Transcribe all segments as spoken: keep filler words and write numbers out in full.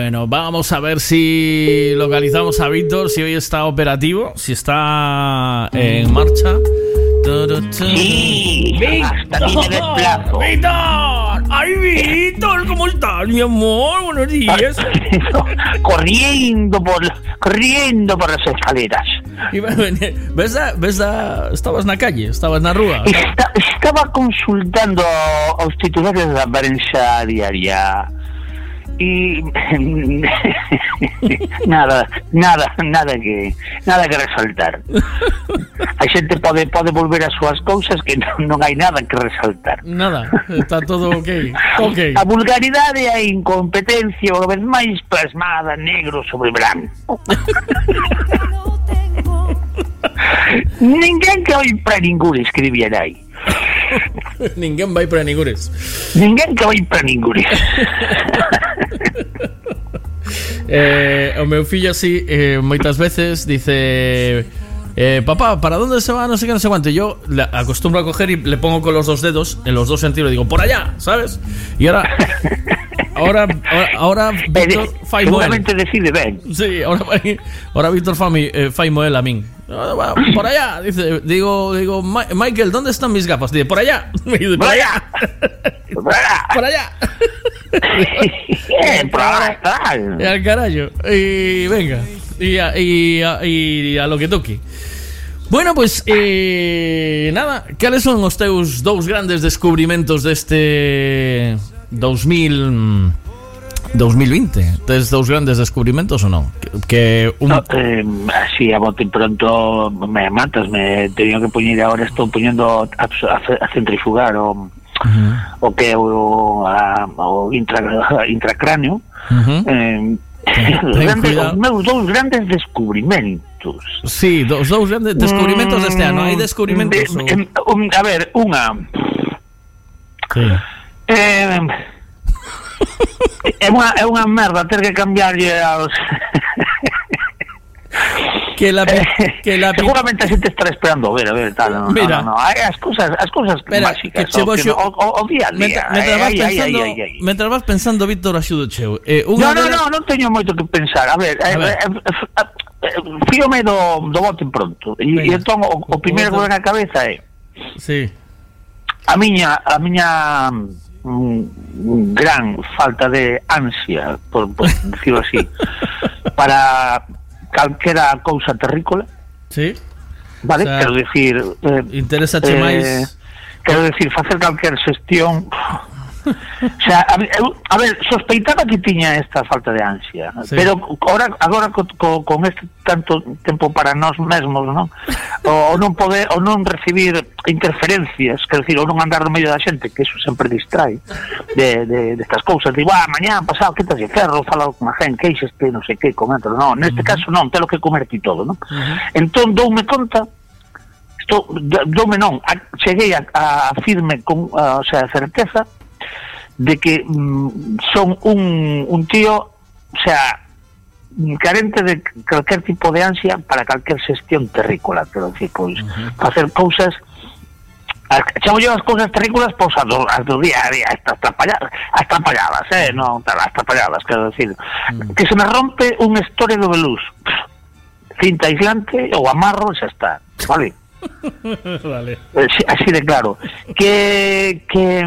Bueno, vamos a ver si localizamos a Víctor, si hoy está operativo, si está en marcha. Sí, hasta aquí me desplazo. ¡Víctor! ¡Ay, Víctor! ¿Cómo estás, mi amor? Buenos días. corriendo por corriendo por las escaleras. Y, ¿Ves? A, ¿Ves? A, estabas na calle, estabas na rúa. Está, estaba consultando aos titulares da prensa diaria. Y nada, nada, nada que nada que resaltar. A xente pode pode volver as súas cousas que non, non hai nada que resaltar. Nada, está todo ok. Okay. A vulgaridade e a incompetencia unha vez máis plasmada negro sobre branco. Ninguén que vai para ningún escribía aí. Ninguén vai para ningures. Ninguén que vai para ningures. eh, o meu fillo así eh, moitas veces dice eh, papá, ¿para dónde se va? No sé qué, no sé cuánto. Y yo le acostumbro a coger y le pongo con los dos dedos en los dos sentidos, digo, por allá, ¿sabes? Y ahora Ahora, ahora, ahora Víctor eh, fai seguramente decide ben. Sí, ahora, ahora Víctor fai, eh, fai moel a min. Por allá, dice, digo, digo, Michael, ¿dónde están mis gafas? Dice, por allá. Dice, por allá. Por allá. Por allá. Eh, por allá. Y al carallo. Y venga. Y a, y a, y a lo que toque. Bueno, pues eh, nada, cales son os teus dous grandes descubrimentos deste dos mil veinte? Tes dous grandes descubrimentos ou non? Que, que un... no, eh, así a bote pronto me matas, me teño que poñer agora, estou poñendo a, a centrifugar o, uh-huh. o que o, a, o intra, intracráneo. Uh-huh. eh, Grande, os meus dous grandes descubrimentos. Sí, dos dous grandes descubrimentos deste ano. Hai descubrimentos de, o... un, a ver, unha sí. eh, É unha, é unha merda ter que cambiarlle aos que la que la seguramente a xente estará esperando ver, a ver, tal, no, mira, no, no, no. As cousas, as cousas básicas, que o, xo... o, o, o día a día. Mentre vas pensando, mentre vas pensando, Víctor, axudo cheu. Eh, no, no, no, non teño moito que pensar. A ver, a ver. Eh, eh, eh, fíome do, do bote pronto. E, e entón o, o primeiro que ven a cabeza é sí. A miña a miña mm, gran falta de ansia, por, por decirlo así, para calquera cousa terrícola. Sí. Vale, o sea, quero dicir, eh, interesache eh, máis. Quero dicir, facer calquer xestión. O sea, a, a ver, sospeitaba que tiña esta falta de ansia, sí. Pero agora agora co, co, con este tanto tempo para nós mesmos, non? O, o non poder, o non recibir interferencias, quero dicir, o non andar no medio da xente, que eso sempre distrae de, de, de estas cousas, digo, ah, mañá, pasado, que estás de ferro, fala con a gente, queixaste, non sei que, comenta, non, neste uh-huh. caso non, telo que comer ti todo, non? Uh-huh. Entón, doume conta, estou, doume non, a, cheguei a, a firme, con, a, o sea, certeza, de que mm, son un, un tío, o sea, carente de calquer tipo de ansia para calquer xestión terrícola, quero dicir, pois, uh-huh. facer cousas, chamo yo as cousas terrícolas, pois, as do, as do día a día, estas trapalladas, as trapalladas, eh, non, as trapalladas, quero dicir, uh-huh. que se me rompe un store do veluz, cinta aislante, ou amarro, xa está, vale? Vale. Así de claro, que, que,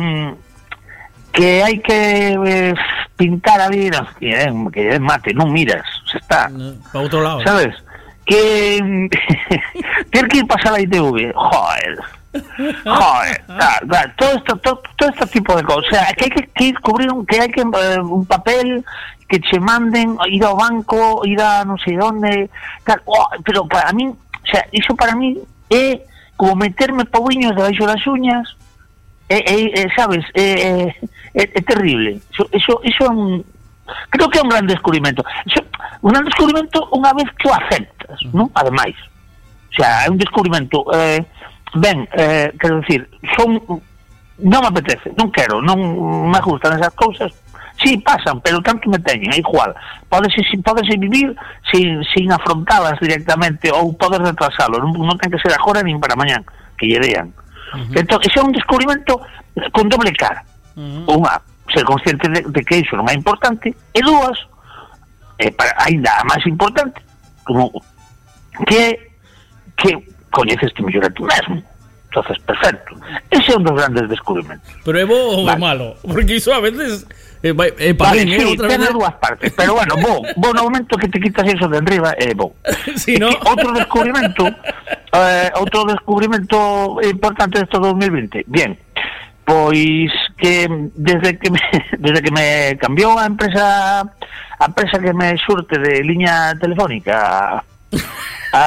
que hai que eh, pintar ali, no, que, eh, que mate, non miras, se está no, para outro lado, sabes, que ter que ir pasar a I T V, joder joder, claro, claro, todo esto, todo, todo este tipo de cosas, o sea, que hai que, que ir cubrir un, que hai que eh, un papel que che manden, ir ao banco, ir a non sei onde, claro, oh, pero para mí, o sea, iso para mí é como meterme pauiños debaixo das uñas. É, é, é, sabes, é, é, é terrible. Eso, eso, eso é un, creo que é un gran descubrimento. Eso, un gran descubrimento unha vez que o aceptas, non? Ademais, o sea, é un descubrimento. Eh, ben, eh, quero dicir, son, non me apetece, non quero, non me gustan esas cousas. Sí, pasan, pero tanto me teñen, é igual. Podes, podes vivir sin, sin afrontalas directamente ou podes retrasalo. Non, non ten que ser agora nin para mañán, que lle dean. Uh-huh. Entón, ese é un descubrimento con doble cara. Uh-huh. Unha, ser consciente de, de que iso non é importante, e dúas, eh, para, ainda a máis importante, como que que coñeceste mellor a ti mesmo. Entonces, perfecto. Ese é un dos grandes descubrimentos. Pero é bo ou é malo? Porque iso a veces é, é para vale, ben, sí, eh, outra ten vez. as dúas partes, pero bueno, bo, bo no momento que te quitas eso de enriba, é bo. Sí, no? Outro descubrimento, eh, outro descubrimento importante deste dos mil vinte. Bien, pois que desde que me, desde que me cambiou a empresa a empresa que me surte de liña telefónica a, a,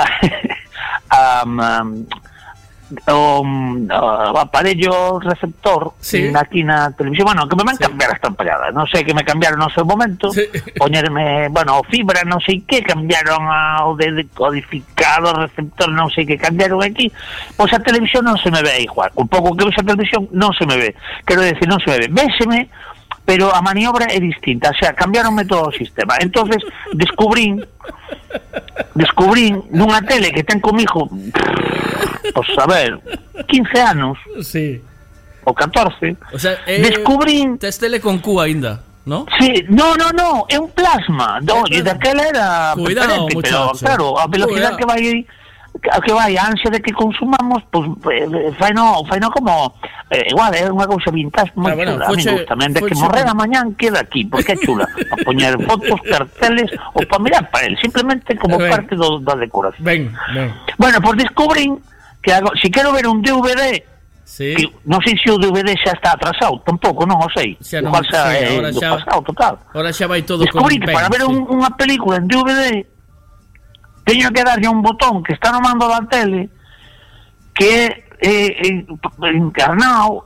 a, a o, o aparello receptor, sí, aquí na televisión, bueno, que me van sí. cambiar esta empallada, non sei que me cambiaron no seu momento, sí. poñerme, bueno, fibra, non sei que, cambiaron ao de codificado, receptor, non sei que cambiaron aquí, pois a televisión non se me ve igual, un pouco que ves a televisión non se me ve, quero decir, non se me ve, véseme, pero a maniobra é distinta, o sea, cambiaronme todo o sistema, entonces descubrín descubrín nunha tele que ten comigo, pois a ver, quince anos, sí, ou catorce, o sea, eh, descubrín... tes tele con Q aínda, ¿no? Sí, no, no, no, é un plasma, do, e daquela era cuidado, diferente, pero claro, a velocidade que vai que vai, a ansia de que consumamos, pois eh, fai no, fai no como eh, igual, é unha cousa vintage moi ah, bueno, chula, foche, amigos, tamén de que morrer a mañán queda aquí, porque é chula, a poñer fotos, carteles, ou para mirar para él, simplemente como ben, parte do, da decoración. Ben, ben. Bueno, pois descubrín que hago, si quero ver un D V D, sí, que non sei se o D V D xa está atrasado, tampouco, non o sei, xa non, igual xa é do xa, pasado total. Ahora xa vai todo descubrí con que para ver sí. un, unha película en D V D teño que darlle un botón que está no mando da tele que é eh, eh, encarnado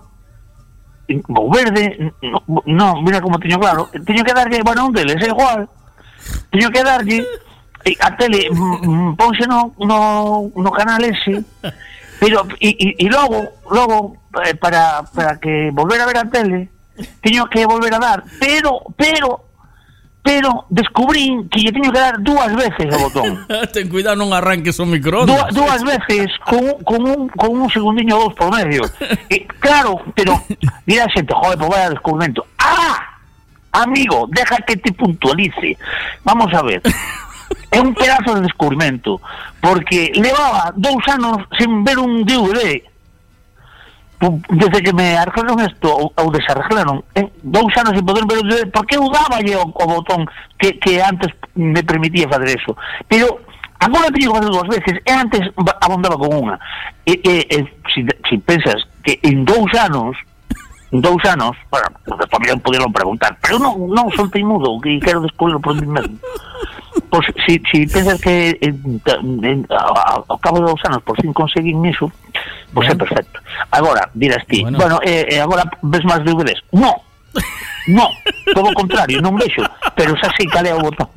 o verde, no, no, mira como teño claro, teño que darlle, bueno, un deles é igual, teño que darlle eh, a tele mm, ponse no, no, no canal ese, pero e, e, e logo, logo eh, para, para que volver a ver a tele teño que volver a dar, pero, pero pero descubrí que lle teño que dar dúas veces o botón. Ten cuidado, non arranques o microondas. Dúas, dúas veces con, con, un, con un segundiño ou dous por medio. E, claro, pero mira a xente, joder, pues vaya descubrimento. Ah, amigo, deja que te puntualice. Vamos a ver. É un pedazo de descubrimento, porque levaba dous anos sen ver un D V D. Desde que me arreglaron esto ou, ou desarreglaron eh, dous anos sin poder ver o D V D, porque eu daba o, o botón que, que antes me permitía fazer eso, pero agora teño que fazer dúas veces, e antes abondaba con unha, e, e, e si, si pensas que en dous anos en dous anos, bueno, tamén poderlo preguntar, pero non, non son teimudo e quero descubrirlo por mí mesmo. Pois si, si pensas que en, en, a, ao cabo de dous anos por fin conseguín iso, pois é perfecto. Agora, dirás ti, bueno, bueno eh, eh, agora ves máis D V Ds? No, no, todo o contrario, non vexo, pero xa sei cal é o botón.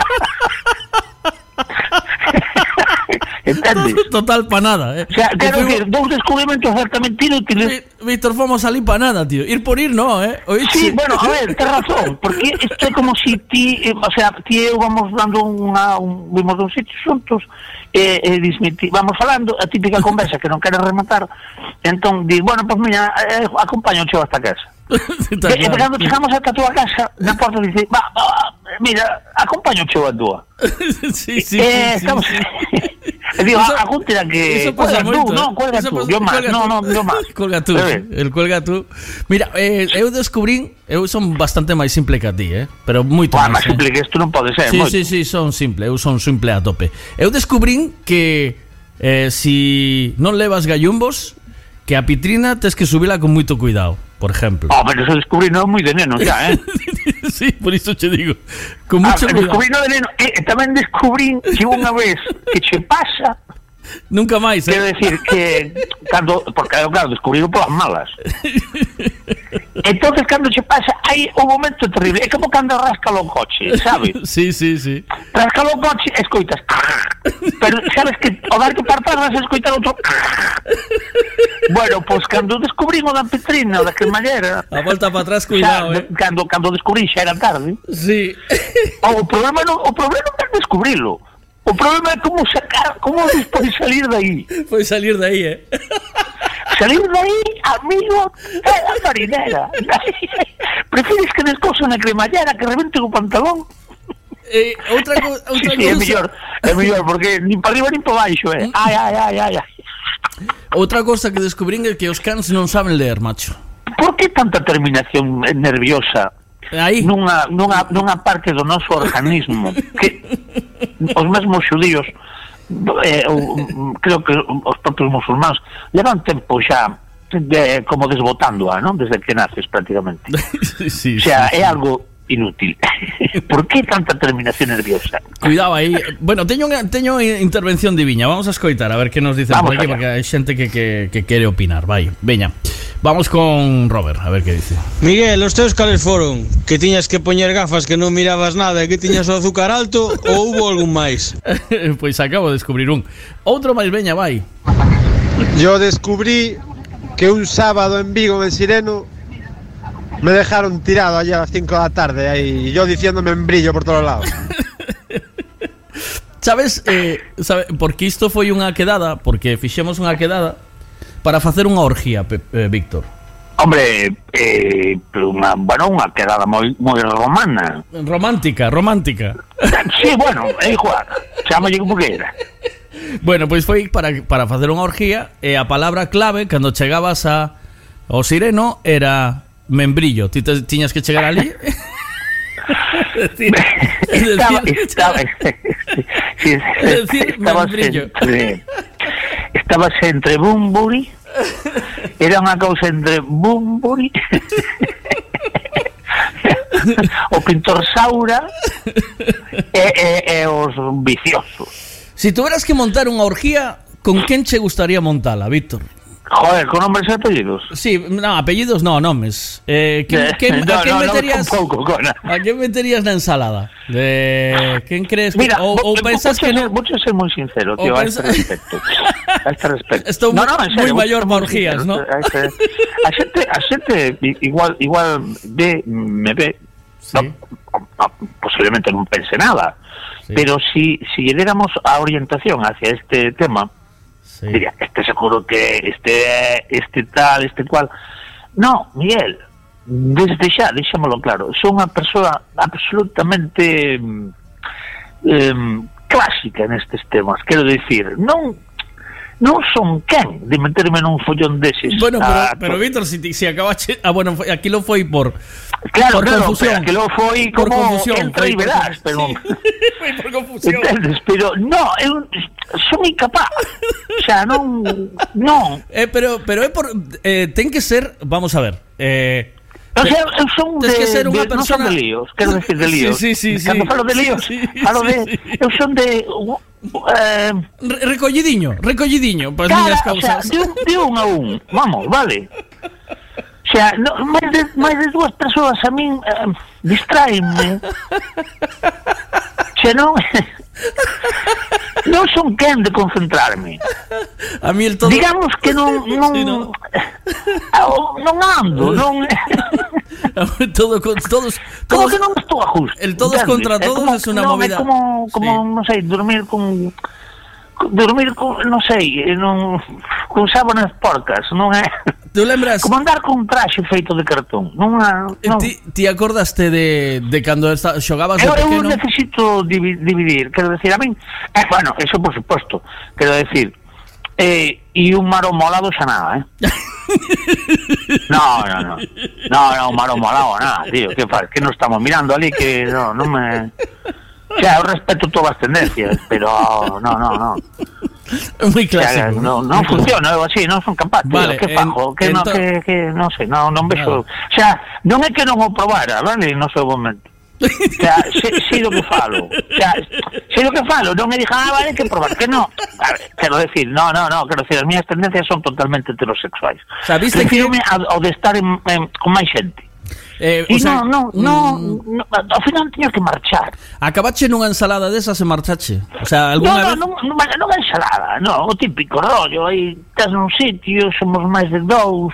Entendes? Total pa nada, eh. O sea, quero decir, dous descubrimentos certamente inútiles. Víctor, fomos ali pa nada, tío. Ir por ir, no, eh. Oíste? Sí, bueno, a ver, ten razón, porque isto é como si ti, eh, o sea, ti e eu vamos dando unha, un, vimos dun sitio xuntos, e eh, eh, vamos falando, a típica conversa que non queres rematar, entón, di, bueno, pues mira, eh, acompaño o cheo hasta casa. E claro, cando chegamos ata a túa casa, na porta dice, va, va, mira, acompaño o cheo a túa. Sí, sí, eh, sí, estamos... sí. E digo, a Guntera que cuelga tú, non, cuelga tú, yo máis, non, non, yo máis. Cuelga tú, el cuelga tú. Mira, eh, eu descubrín, eu son bastante máis simple que a ti, eh, pero moito máis. máis simple que isto non pode ser, sí, moito. Sí, sí, son simple, eu son simple a tope. Eu descubrín que eh, si non levas gallumbos, que a pitrina tes que subila con moito cuidado, por exemplo. Oh, pero eso descubrí non moi de neno xa, eh. Sí, por iso che digo. Con ah, mucho cuidado. Descubrí non de neno, e eh, tamén descubrí que unha vez que che pasa nunca máis, eh. Quero decir que cando, porque claro, descubriron polas malas. Entonces cando che pasa hai un momento terrible, é como cando rascalo o coche, sabes? Sí, sí, sí. Rascalo o coche, escoitas. Pero sabes que ao dar que partar vas a escoitar outro. Bueno, pois pues, cando descubrimos da Petrina, da cremallera, a volta para atrás, cuidado, xa, eh. Cando cando descubrí xa era tarde. Sí. O problema non, o problema non é descubrilo. O problema é como sacar, como despois salir de aí. Pois salir de aí, eh. Salir de aí, amigo, é a marinera. Prefires que descoso na cremallera que rebente o pantalón? Eh, outra co- outra sí, sí, cousa. é mellor, é mellor porque nin para arriba nin para baixo, eh. Ai, ai, ai, ai, ai. Outra cosa que descubrín é que os cans non saben ler, macho. Por que tanta terminación nerviosa Aí. nunha, nunha, nunha parte do noso organismo que os mesmos xudíos eh, o, creo que os propios musulmáns levan tempo xa de, como desbotándoa, non? Desde que naces prácticamente. Sí, O sea, sí, é sí. algo inútil. Por que tanta terminación nerviosa? Cuidado aí. Bueno, teño unha, teño intervención diviña. Vamos a escoitar a ver que nos dicen Vamos por aquí, allá. porque hai xente que, que, que quere opinar. Vai, veña. Vamos con Robert, a ver que dice. Miguel, os teus cales foron? Que tiñas que poñer gafas que non mirabas nada e que tiñas o azúcar alto ou hubo algún máis? Pois acabo de descubrir un. Outro máis, veña, vai. Yo descubrí que un sábado en Vigo, en Sireno, me dejaron tirado allí a las cinco de la tarde y yo diciéndome en brillo por todos lados. Sabes, eh, sabe, porque isto foi unha quedada, porque fixemos unha quedada para facer unha orgía, Pe- eh, Víctor. Hombre, eh, unha, bueno, unha quedada moi moi romana. Romántica, romántica. Sí, bueno, é igual. Chámalle como que era. Bueno, pois foi para, para facer unha orgía e a palabra clave cando chegabas a ao Sireno era membrillo. Ti te, tiñas que chegar ali. decir, Estaba, decir, estaba, sí, Es decir, estabas membrillo. entre, estabas entre Bumburi, era unha cousa entre Bumburi, o pintor Saura e, e, e os viciosos. Si tuveras que montar unha orgía, con quen che gustaría montala, Víctor? Joder, con nombres e apellidos. Sí, no, apellidos no, nomes. Eh, quen, quen, no, a quen no, meterías? No, pouco, con... A quen meterías na ensalada? De quen crees que Mira, ou, ou pensas que non? Vou ser moi sincero, tío, a este pensa- respecto. A este respecto. Estou no, no, en serio, moi maior vou para ser orgías, moi ¿no? sincero, a este- A xente, a xente igual igual ve, me ve, Sí. no, posiblemente non pense nada. Sí. Pero si si lle déramos a orientación hacia este tema, Sí. diría, este seguro que este este tal, este cual. No, Miguel, desde xa, deixámoslo claro, son unha persoa absolutamente eh, clásica nestes temas, quero dicir, non non son quen de meterme nun follón deses. Bueno, pero, Ah, pero Víctor, si, ti- si acabache... Ah, bueno, foi- aquí lo foi por... claro, por claro, confusión. pero que lo foi Por como confusión. entra foi e por verás, confusión. pero Sí, foi por confusión. entendes, pero no, eu son incapaz. O sea, non non Eh, pero, pero é por... Eh, ten que ser... Vamos a ver. Eh... O sea, eu son de, Tens que ser unha de non son persona- de líos, quero decir de líos. Sí, sí, sí, Cando sí. falo de Sí, líos, sí, falo sí, de sí. eu son de eh, Re- Recollidiño, recollidiño para as cara, miñas o sea, causas. de un, de un a un, vamos, vale. O sea, no, máis de máis de dúas persoas a min eh, distraenme. Se non non son quen de concentrarme. A mí el todo... Digamos que non non Sí, no. non ando, non todo con todos... como todos que non estou a justo. el todos entendes? contra É todos como- es una non, movida. É como, como Sí. non sei, dormir con, con dormir con, non sei, eh, non con sábanas porcas, non é? Tú lembras... Como andar con un traxe feito de cartón, non é? Non. Ti, ti acordaste de, de cando esta, xogabas de Eu, eu pequeno? necesito divi- dividir, quero decir, a min, eh, bueno, eso por supuesto, quero decir, eh, e un maro molado xa nada, eh? No, no, no. No, no, un maro molado, nada, tío. ¿Qué faz? Que no estamos mirando ali que no, no me... O sea, eu respeto todas as tendencias, pero no, no, no. Moi O sea, clásico. no, non funciona, eu así, non son capaz, tío. Vale, Que fajo? en- Que no, ento- que, que, non sei, non, non vexo... Nada. O sea, non é que non o probara, vale, no seu momento. O sea, sei, sei do que falo. O sea, sei do que falo, non me dixan, ah, vale, que probar, que no. A ver, quero decir, no, no, no, quero decir, as miñas tendencias son totalmente heterosexuais. O sea, viste que- Prefírome ao de estar en, en, con máis xente. Eh, E o sea, non, non, non, mm, no, ao final teño que marchar. acabache nunha ensalada desas e marchache. O sea, Non, algunha non, vez... non, non, non é ensalada, non, o típico rollo, aí estás nun sitio, somos máis de dous,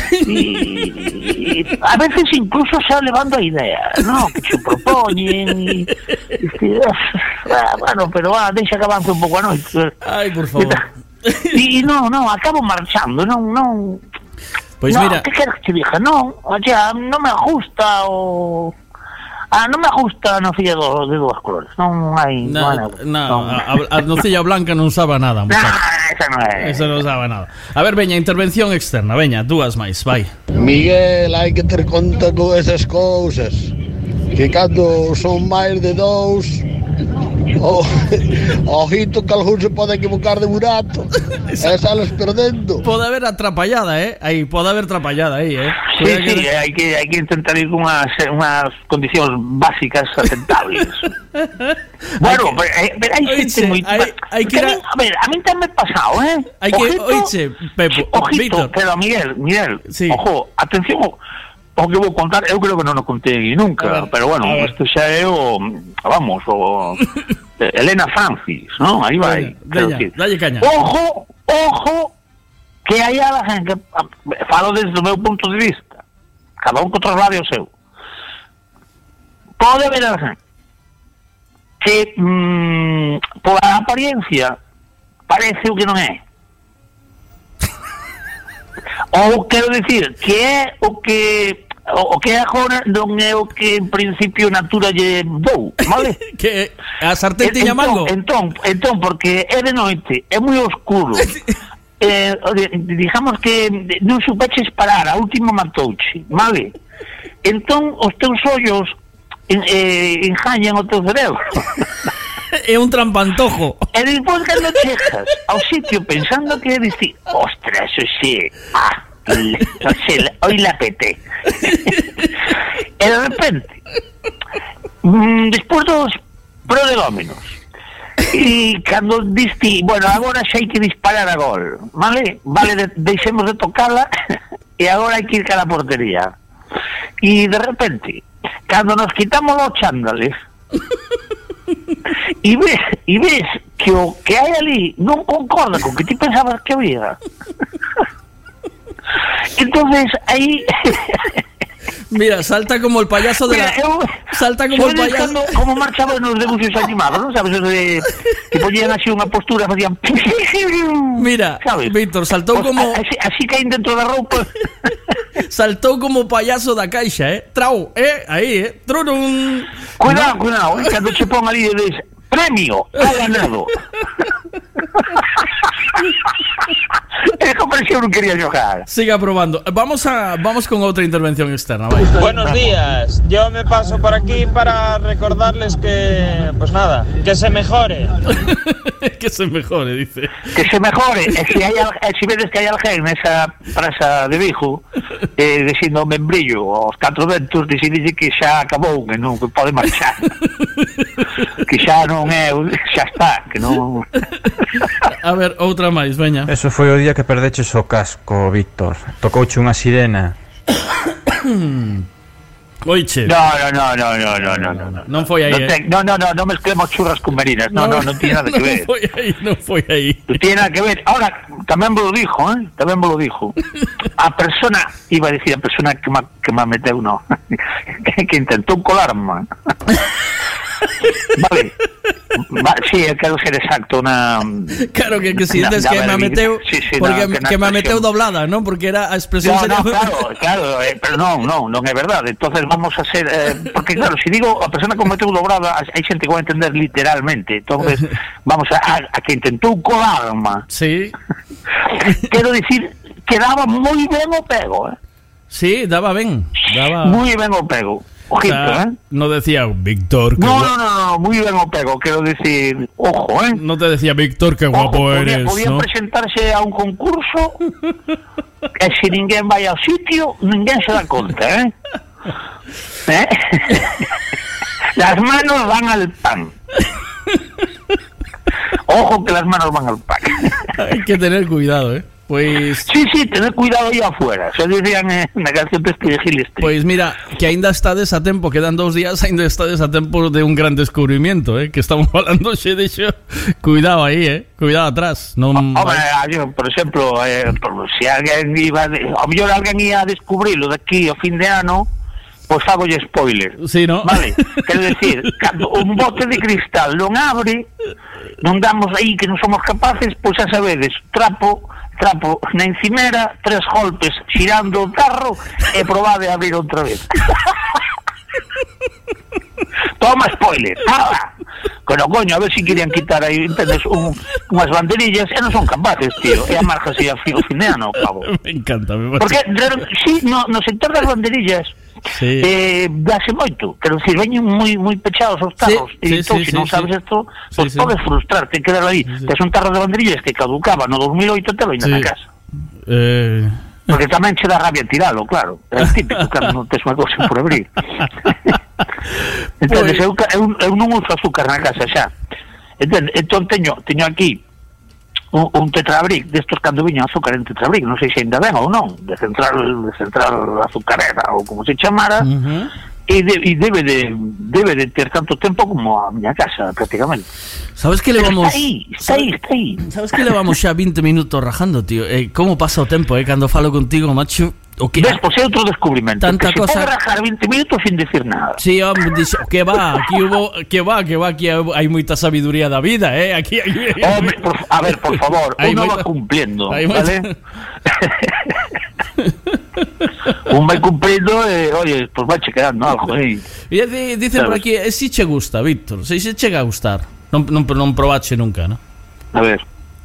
e, e a veces incluso xa levando a idea, non, que se propoñen, e, e, ah, bueno, pero ah, deixa que avance un pouco a noite. Ai, por favor. E, e non, non, acabo marchando, non, non... Pois no, mira, que queres que te diga? Non, o sea, non me gusta o... Ah, non me gusta a nocilla do, de dúas cores. Non hai... No, non, hai, no, non. a, a nocilla blanca non sabe nada. Nah, esa non é. Eso non sabe nada. A ver, veña, intervención externa. Veña, dúas máis, vai. Miguel, hai que ter conta con esas cousas. Que cando son máis de dous, oh, ojito que algún se pode equivocar de burato e sales perdendo. Pode haber atrapallada, eh? Aí, pode haber atrapallada aí, eh? Sí, Cuidado sí, que... hai que, hai que intentar ir con unhas, unhas condicións básicas aceptables. Bueno, pero, eh, pero hai Oiche, xente moi... hai- hai que ir a- a... a ver, a mí tamén pasado, eh? Hai que... Oiche, Pepo, Ojito, Víctor. pero Miguel, Miguel, Sí. ojo, atención, o, o que vou contar, eu creo que non o contei A nunca, ver, pero bueno, a ver. isto xa é o, vamos, o Elena Francis, non? Aí vai. Veña, veña, dalle caña. Ojo, ojo, que hai a gente, que falo desde o meu punto de vista, cada un que traslade o seu. Pode haber a gente que mmm, pola apariencia parece o que non é. Ou quero dicir que é o que o, o que é agora non é o que en principio natura lle dou, vale? Que a sartén tiña entón, mango. entón, entón, porque é de noite, é moi oscuro. eh, digamos que non supeches parar, a última matouche, vale? Entón os teus ollos en, eh, enjañan o teu cerebro. É un trampantojo. E despois cando chegas ao sitio pensando que é dicir, ostras, eso sí, ah, o sea, hoy la pete. E de repente, mm, despois dos prolegómenos, e cando diste, bueno, agora xa hai que disparar a gol, vale? Vale, de, deixemos de tocala, e agora hai que ir cara a portería. E de repente, cando nos quitamos os chándales, e ves, e ves que o que hai ali non concorda con que ti pensabas que había. Entonces aí Mira, salta como el payaso de mira, la... eu Salta como el foi payaso... buscando como marchaban nos debuxos animados, non sabes, os de que poñían así unha postura, facían Mira, sabes? Víctor, saltou Pues, como... así, así caen dentro da roupa. Saltou como payaso da caixa, eh? Trau, eh? Aí, eh? Trurun. Cuidado, cuidado, eh, cando che pon ali e ves premio, ha ganado. É como se eu non quería xogar. Siga probando. Vamos a vamos con outra intervención externa, vai. Buenos días, yo me paso por aquí para recordarles que, pues nada, que se mejore. Que se mejore, dice. Que se mejore, e se hai al, e se vedes que hai alguén nesa praza de Vigo eh, dicindo membrillo aos catro ventos, dicidille que xa acabou, que non que pode marchar. Que xa non é, xa está, que non. A ver, outra máis, veña. Eso foi o día que perdeches o casco, Víctor. Tocouche unha sirena. Oiche. No, no, no, no, no, no, no, no. Non foi aí, no, eh. te, no, no, no, non mezclemos churras con merinas. No, no, non tiene nada que ver. Non foi aí, non foi aí. Non tiene nada que ver. Ahora, tamén vos lo dijo, ¿eh? Tamén vos lo dijo. A persona, iba a decir a persona que ma, que ma meteu, no. que, que intentou colarme. Vale. Va, sí, quero ser exacto na... Claro que, que si na, dices na que me meteu sí, sí, porque na, que, que me meteu doblada, ¿no? Porque era a expresión No, no, sería... claro, claro, eh, pero non, non, non é verdade. Entonces vamos a ser eh, porque claro, se si digo a persona que meteu doblada, hai xente que vai entender literalmente. Entonces vamos a, a, a que intentou colarma. Sí. Quero dicir que daba moi ben o pego, eh. Sí, daba ben. Daba Moi ben o pego. Ojito, o sea, eh. no decía Víctor, que No, gua- no, no, no, moi ben o pego, quero dicir, ojo, eh. No te decía Víctor, qué guapo Ojo, eres, podía, podía ¿no? presentarse a un concurso e se ninguén vai ao sitio, ninguén se dá conta, eh? ¿Eh? Las manos van al pan. Ojo que las manos van al pan. Hay que tener cuidado, eh. Pois Sí, sí, tener cuidado aí afuera. Se dicían eh, na canción de este de Gilestre. Pois mira, que aínda estades a tempo, quedan dous días, aínda estades a tempo de un gran descubrimiento, eh, que estamos falando xe de xo. Cuidado aí, eh. Cuidado atrás, non Hombre, vai- yo, por exemplo, eh, por, se alguén iba de, ao mellor alguén ia a descubrilo daqui ao fin de ano, pois fagolle spoiler. Sí, ¿no? Vale, quero decir, cando un bote de cristal non abre, non damos aí que non somos capaces, pois xa sabedes, trapo, trapo na encimera, tres golpes xirando o tarro e probade a abrir outra vez. toma spoiler, tala. Pero coño, a ver si querían quitar aí, entendes, un, unhas banderillas e non son capaces, tío. E amargas así a fio fineano, cabo. Me encanta, me parece. Porque, sí, no, no sector das banderillas, sí. eh, dase moito. Quero dicir, veñen moi moi pechados os tarros. Sí, e sí, entón, sí, se non sí, sabes sí. isto, Sí, pues sí. podes frustrarte, quedar aí. Sí, sí. Tes un tarro de banderillas que caducaba no dos mil oito, te lo ainda Sí. na casa. Eh... Porque tamén che dá rabia tiralo, claro. É típico cando non tes unha cousa por abrir. Entonces, eu, eu, eu non uso azúcar na casa xa. Entón, entón teño, teño aquí un, un tetrabric destos cando viña azúcar en tetrabric, non sei se ainda ben ou non, de central, de central azucarera ou como se chamara. Uh-huh. E, de, e debe de debe de ter tanto tempo como a miña casa, prácticamente. Sabes que le Pero vamos... está aí, está aí, está aí. Sabes que le vamos xa vinte minutos rajando, tío. Eh, como pasa o tempo, eh, cando falo contigo, macho. O que Ves, pois é outro descubrimento. Tanta que cosa... se pode rajar vinte minutos sin decir nada. Sí, hombre, dixo, que va, aquí hubo, que va, que va, aquí hai moita sabiduría da vida, eh, aquí hai... Hombre, por, a ver, por favor, Hay uno moita... va cumpliendo, hay ¿vale? moita... Un vai cumpliendo e, eh, oye, pues vai quedando algo aí. E di, dicen por aquí, e si che gusta, Víctor, se se chega a gustar. Non, non, non probache nunca, ¿no? A ver.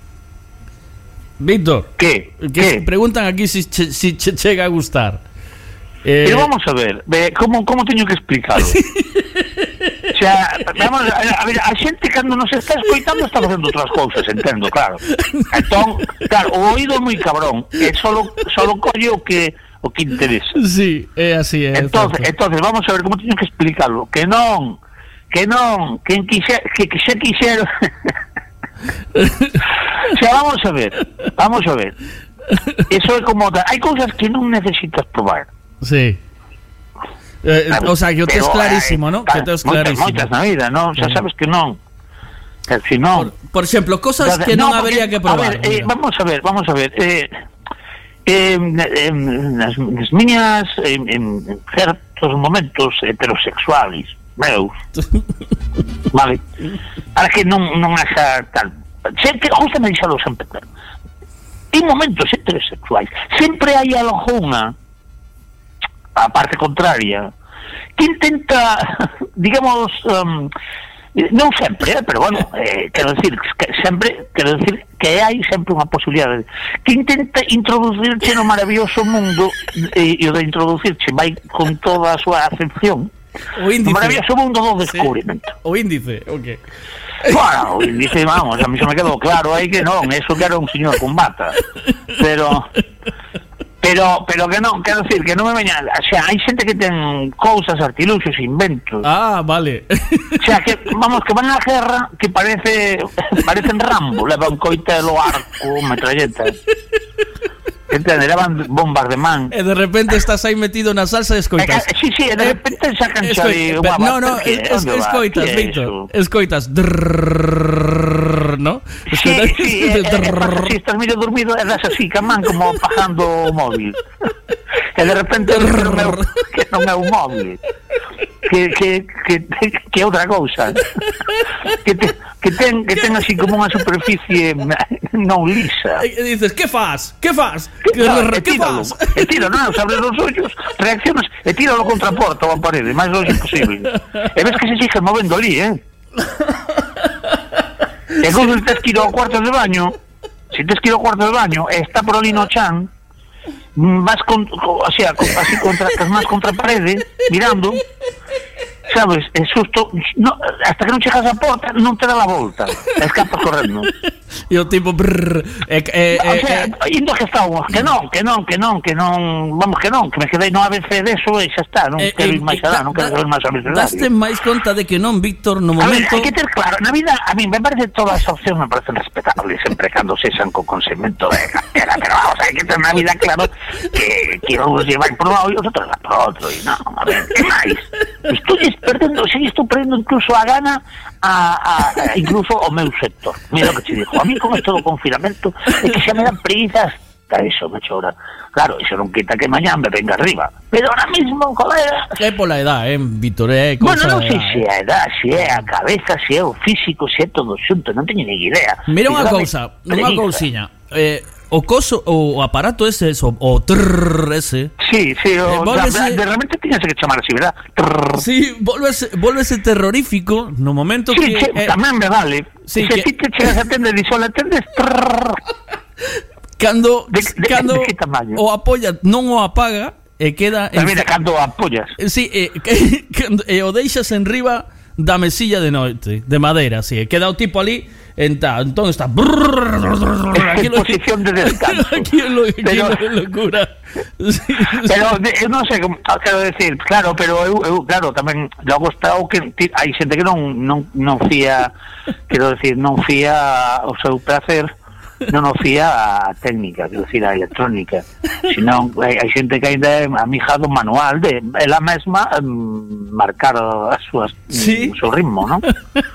Víctor. ¿Qué? Que ¿Qué? preguntan aquí si che, si che chega a gustar. Eh... Pero vamos a ver, ve, como, como teño que explicarlo? O sea, vamos a, a ver, a xente cando nos está escoitando está facendo outras cousas, entendo, claro. Entón, claro, o oído é moi cabrón, e solo, solo colle o que o que interesa. Sí, é así, é. Entonces, entonces, vamos a ver como teño que explicarlo. Que non, que non, quen quixer, que que xa quixeron. O sea, vamos a ver, vamos a ver. Eso é como, hai cousas que non necesitas probar. Sí. Eh, Claro, o sea, que o tes pero, clarísimo, eh, ¿no? Que o tes moitas, clarísimo. moitas na vida, non? Xa sabes que non. Que si non. Por, por exemplo, cosas Entonces, que non no, habería que porque, probar. A ver, eh, vamos a ver, vamos a ver. Eh, eh, eh, nas, nas miñas en, en certos momentos heterosexuales meus, vale, para que non non haxa tal, sempre, justamente dixalo sempre, en momentos heterosexuais sempre hai algunha, a parte contraria, que intenta, digamos, um, non sempre, eh, pero bueno, eh, quero decir que sempre, quero decir que hai sempre unha posibilidade que intenta introducirche no maravilloso mundo, e, e o de introducirche vai con toda a súa acepción o índice. no maravilloso mundo do descubrimento. Sí. O índice, o que? Bueno, o índice, vamos, a mí se me quedou claro aí que non, eso que era un señor con bata, pero pero pero que non, quero decir que non me veña, o sea, hai xente que ten cousas, artiluxos, inventos. Ah, vale. O sea, que vamos, que van á guerra que parece parecen Rambo, levan coitelo, arco, metralleta. Entende, levan bombas de man. E de repente estás aí metido na salsa e escoitas. Eh, sí, sí, de repente sacan xa de Escoita, unha no, no, bata, es, es, onde va? escoitas, Que é Víctor. eso? Escoitas. Drrrr, ¿no? Sí, Escoitas, sí, eh, eh, pasa así, estás medio dormido e das así, camán, como pagando o móvil. E de repente que non é, que non é un móvil. Que, que, que, que é outra cousa. Que, te, que, ten, que ten así como unha superficie non lisa. E dices, que faz? Que faz? Que, no, e que tíralo, faz? e tíralo, non, abres os ollos, reaccionas e tíralo contra a porta ou a parede, máis longe posible. E ves que se sigue movendo ali, eh? E cando tes que ir ao cuarto de baño, se tes que ir ao cuarto de baño e está por ali no chan, vas con, o sea, con, así contra, más contra a parede, mirando, sabes, é susto, no, hasta que non chegas a porta non te dá a volta, escapas correndo. E o tipo brrr, e, e, O sea, e, indo que estábamos, que non, que non, que non, que non, vamos que non, que me quedei no A B C de eso e xa está, non e, quero e, ir máis alá, non quero saber máis abecedario. daste máis conta de que non, Víctor, no A ver, momento... hai que ter claro, na vida, a mí me parece todas as opcións me parecen respetables, sempre cando sexan con consentimento de cartera, pero vamos, hai que ter na vida claro que, que uns llevan por un lado e os outros van por outro, e non, a ver, que máis? Estou perdendo, si estou perdendo incluso a gana a, a, a incluso o meu sector. Mira o que te digo, a mí con esto do confinamento é que xa me dan preguitas, está eso, me chora. Claro, eso non quita que mañá me venga arriba, pero ahora mismo, colega... É pola edad, eh, Víctor, é Bueno, cousa non da sei edad, se é a edad, se é a cabeza, se é o físico, se é todo xunto, non teño ni idea. Mira unha Dígame, cousa, unha preguiza. cousiña. eh, o coso, o aparato ese, o, o trrr ese. Sí, sí, o, eh, volvese, de, de realmente tiñase que chamar así, ¿verdad? Trrr. Sí, volvese, volvese terrorífico no momento sí, que... Sí, eh, tamén me vale. Sí, Se que... ti te chegas a tender e só la tendes... Trrr. Cando, de, de, cando de que tamaño? O apoia, non o apaga, e queda... Pero mira, cando apoyas. Sí, eh, que, cando, e o deixas en riba da mesilla de noite, de madera, así, e queda o tipo ali... Enta, entón está en posición de descanso. Aquí es lo, aquí pero, es locura. Sí, pero eu non sei como quero decir, claro, pero eu, eu claro, tamén logo está o que hai xente que non non non fía, quero decir, non fía o seu placer, non o fía a técnica, quero decir, a electrónica. Senón hai, hai xente que ainda é amija do manual de ela mesma um, marcar as súas ¿sí? o seu ritmo, non?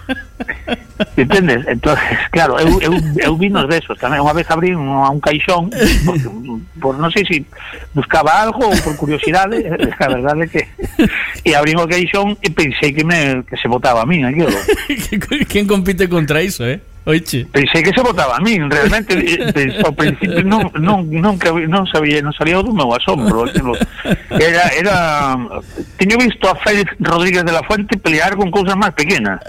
¿Entendes? Entonces, claro, eu, eu, eu vinos desos tamén. Unha vez abrí un, un caixón por, por non sei se si buscaba algo ou por curiosidade, a verdade é que e abrí o caixón e pensei que me que se botaba a min aquilo. Quen compite contra iso, eh? Oiche. Pensei que se botaba a min, realmente ao principio non non non non sabía, non salía do meu asombro. Era era teño visto a Félix Rodríguez de la Fuente pelear con cousas máis pequenas.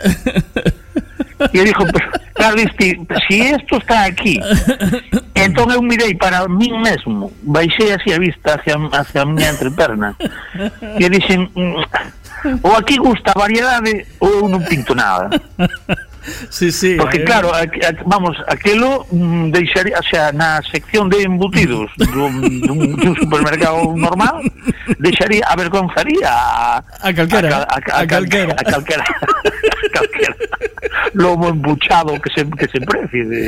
E eu dixo, claro, diste, si esto está aquí, entón eu mirei para min mesmo, baixei así a vista hacia, hacia a miña entreperna e dixen, ou aquí gusta a variedade ou eu non pinto nada. Sí, sí. Porque eh. claro, a, a, vamos, aquilo mm, deixaría, o sea, na sección de embutidos dun, dun, dun supermercado normal, deixaría, avergonzaría a, a calquera, a, a, a, a, a calquera, a calquera, a calquera lobo embuchado que se que se precie de,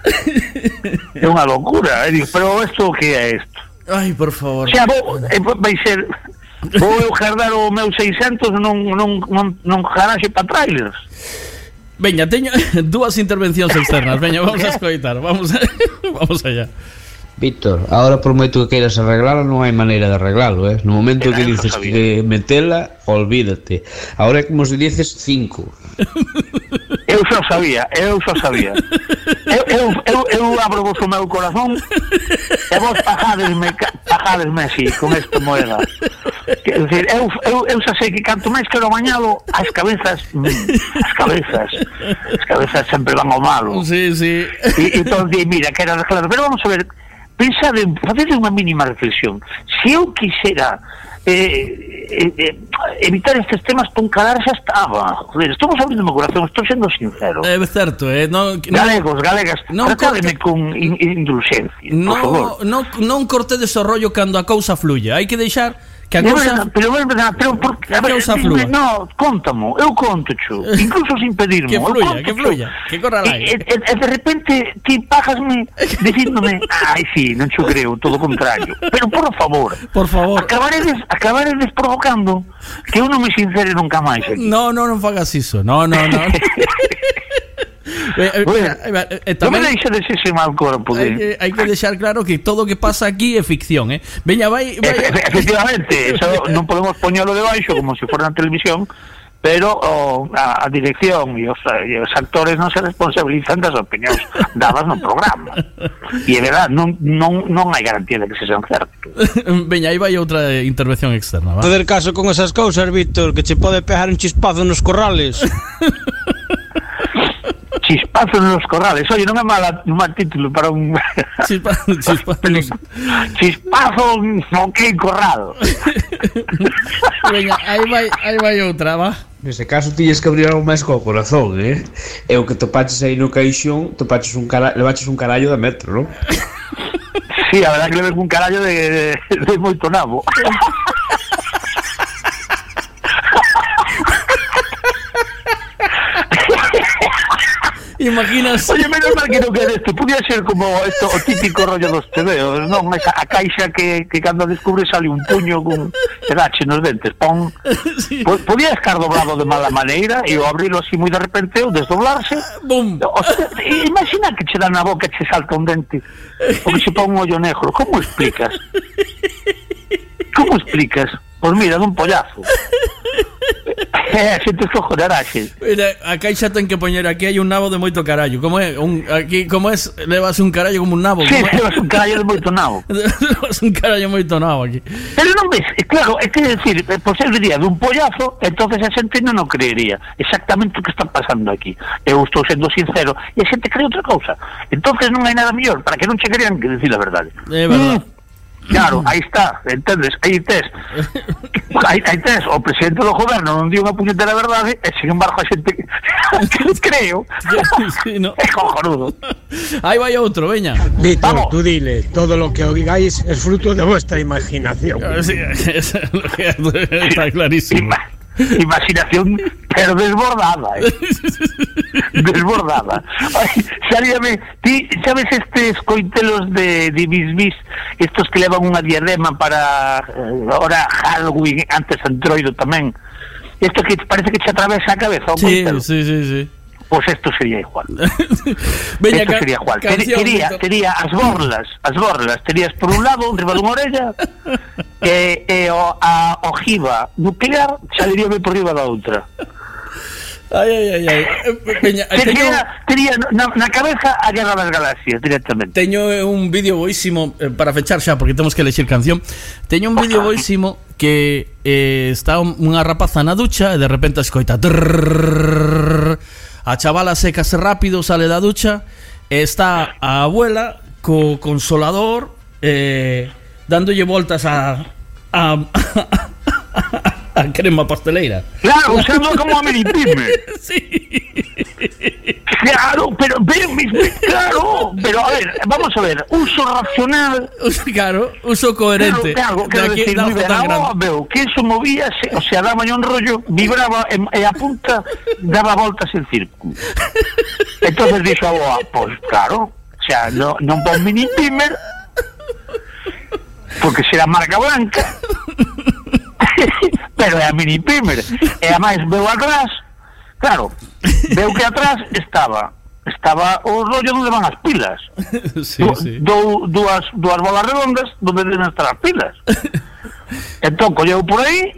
é unha locura, eh, digo, pero isto que é isto? Ai, por favor. O sea, vou, eh, vai ser vou eu guardar o meu seiscentos non non non, non garaxe para trailers. Veña, teño dúas intervencións externas. Veña, vamos a escoitar. Vamos a, vamos allá. Víctor, ahora por moito que queiras arreglalo, non hai maneira de arreglalo, eh? No momento que dices que metela, olvídate. Ahora é como se dices cinco. Eu xa sabía, eu xa sabía. Eu, eu, eu, eu abro vos o meu corazón e vos pajadesme, pajadesme así, con esta moeda. Quer dizer, eu, eu, eu xa sei que canto máis quero bañalo, as cabezas, as cabezas, as cabezas sempre van ao malo. Sí, sí. E entón, mira, que era claro, pero vamos a ver, pensad en, faced unha mínima reflexión. Se eu quixera eh, eh, eh, evitar estes temas, con calar xa estaba. Joder, estamos abrindo o meu corazón, estou sendo sincero. É certo, eh, no, galegos, galegas, non tratádeme con in, indulgencia, no, por favor. No, non cortedes o rollo cando a cousa fluye. Hai que deixar que a cousa... Pero, pero, pero, por, a ver, dime, no, contamo, eu conto cho, incluso sin pedirmo. Que fluya, que fluya, que corra lá. E, e, e de repente ti págasme dicíndome, ai, sí, non cho creo, todo o contrario. Pero, por favor, por favor, acabaredes, acabaredes provocando que eu non me sincere nunca máis aquí. No, no, non fagas iso, no, no, no. Eh, bueno, eh, eh, non me deixades ese mal corpo de... hai, que, hai que deixar claro que todo o que pasa aquí é ficción, eh? Veña, vai, vai... E, efectivamente, eso non podemos poñelo debaixo como se fora na televisión, pero oh, a, a dirección e os, e os actores non se responsabilizan das opinións dadas no programa. E é verdad, non, non, non hai garantía de que se sean certos. Veña, aí vai outra intervención externa, va? Fazer caso con esas cousas, Víctor, que che pode pegar un chispazo nos corrales. Chispazo nos corrales. Oye, non é mala, un mal título para un... Chispazo, chispazo nos... Chispazo no que corrado. Veña, aí vai, aí vai outra, va? Nese caso tiñes que abrir algo máis co corazón, eh? E o que topaches aí no caixón, topaches un cara... levaches un carallo de metro, non? Sí, a verdad que levei un carallo de, de, de moito nabo. Imaginas... Oye, menos mal que non que deste. Podía ser como esto, o típico rollo dos tebeos, non? Esa, a caixa que, que cando descubre sale un puño con pedache nos dentes, pon. Sí. Podía estar doblado de mala maneira e o abrilo así moi de repente ou desdoblarse. Bum. O sea, imagina que che dá na boca e che salta un dente ou que che pon un ollo negro. Como explicas? Como explicas? Pois mira, dun pollazo. É, a xente escojonará, xente. Mira, a caixa ten que poñer aquí hai un nabo de moito carallo. Como é? Un, aquí, como é? Levas un carallo como un nabo. Sí, como é? levas un carallo de moito nabo. Levas un carallo moito nabo aquí. Pero non ves, é claro, é que decir, por ser diría dun pollazo, entonces a xente non o creería exactamente o que está pasando aquí. Eu estou sendo sincero e a xente cree outra cousa. Entonces non hai nada mellor para que non che crean que decir a verdade. É verdade. Mm. Claro, aí está, entendes? Aí tes aí, aí tes o presidente do goberno non di unha puñetera verdade e sin embargo a xente que creo sí, no. é cojonudo. Aí vai outro, veña. Víctor, Vamos. tú dile, todo lo que oigáis es fruto de vuestra imaginación. Sí, eso es lo que está clarísimo. Ima- imaginación pero desbordada, eh? Desbordada. Ay, sabíame, ti sabes estes coitelos de, de bis bis, estos que levan unha diadema para eh, ahora Halloween, antes Antroido tamén. Esto que parece que te atravesa a cabeza, un Sí, coitelo. sí, sí, sí. Pues esto sería igual. Veña, Esto ca- sería igual. Ter- canción, Tería, Víctor. tería as borlas, as borlas, terías por un lado, riba dunha orella, e, e o, a ojiva nuclear saliríame por riba da outra. Ay, ay, ay, ay. Veña, teño, Tería, tería na, na cabeza a Guerra das Galaxias directamente. teño un vídeo boísimo eh, para fechar xa, porque temos que elegir canción. Teño un vídeo boísimo que eh, está unha rapaza na ducha e de repente escoita trrrr, a chavala secase rápido, sale da ducha e está a abuela co consolador eh, dándolle voltas a a, a crema pasteleira. Claro, usando como a Meripime. Sí. Claro, pero, pero, claro, pero a ver, vamos a ver, uso racional. Claro, uso coherente. Claro, claro, quero Daqui- decir, da moi algo ben, tan grande. ah, veo, que eso movíase, o sea, daba un rollo, vibraba e, e a punta daba voltas en círculo. Entonces dixo a boa, pois claro, o sea, no, non pon mini pimer, porque será marca blanca, pero é a mini pimer, e a máis veo atrás, claro, veo que atrás estaba estaba o rollo onde van as pilas. Sí, Du- sí. dou, dúas, dúas bolas redondas donde deben estar as pilas. Entón colleu por aí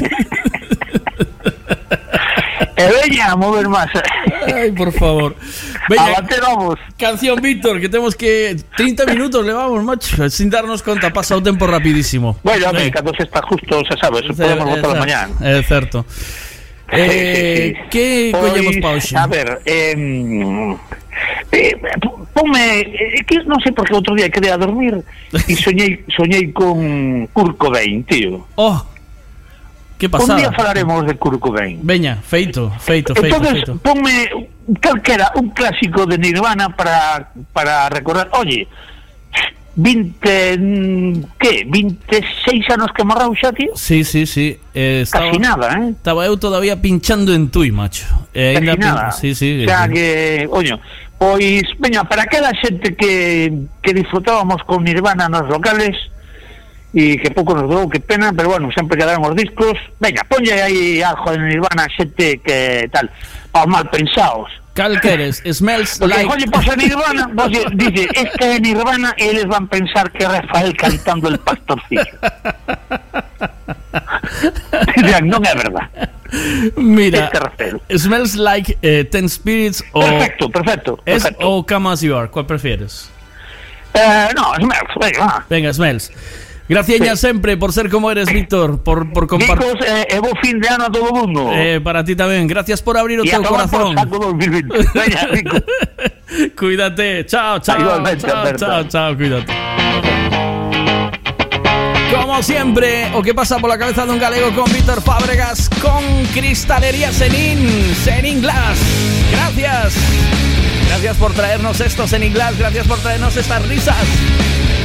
e veña a mover máis. Ay, por favor. A Veña, bater ovos. canción, Víctor, que temos que treinta minutos levamos, macho, sin darnos conta, pasa o tempo rapidísimo. Bueno, a Venga. ver, cando se está justo, se sabe, se É- podemos é botar certo, mañán. É certo. Eh, que collemos pa hoxe? A ver, eh, eh, ponme, eh, que non sei por que outro día quedé a dormir e soñei, soñei con Kurt Cobain, tío. Oh, que Un pasada. día falaremos de Kurt Cobain. Veña, feito, feito, feito, Entonces, feito. ponme calquera un clásico de Nirvana para, para recordar. Oye, veinte, ¿qué? veintiséis anos que morreu xa, tío? Sí, sí, sí. Eh, estaba, Casi nada, ¿eh? Estaba eu todavía pinchando en Tui, macho. Eh, Casi ainda pin- nada. Sí, sí. O sea sí. que, oño, pois, veña, para aquela xente que, que disfrutábamos con Nirvana nos locales e que pouco nos durou, que pena, pero bueno, sempre quedaron os discos. Veña, ponlle aí algo de Nirvana, xente que tal, aos mal pensados. Cal queres? Smells Porque, like... oye, pasa Nirvana, vos dice, este é Nirvana, e eles van pensar que é Rafael cantando el pastorcillo. Dirán, non é verdad. Mira, Este Rafael. Smells like eh, Ten Spirits o... Perfecto, perfecto, Es, perfecto. o Come As You Are, ¿cuál prefieres? Eh, no, Smells, venga, va. Venga, Smells. Gracias Sí. sempre por ser como eres, Víctor, por, por compartir. Chicos, eh, e bo fin de ano a todo o mundo. Eh, para ti tamén. Gracias por abrir o E a teu tomar por corazón. saco dos mil veinte. Veña, rico. Cuídate. Chao, chao. Igualmente, Chao, Alberto. chao, chao, cuídate. Como siempre, o que pasa por la cabeza de un galego con Víctor Fábregas, con Cristalería Senin, Senin Glass. Gracias. Gracias por traernos estos Senin Glass, gracias por traernos estas risas.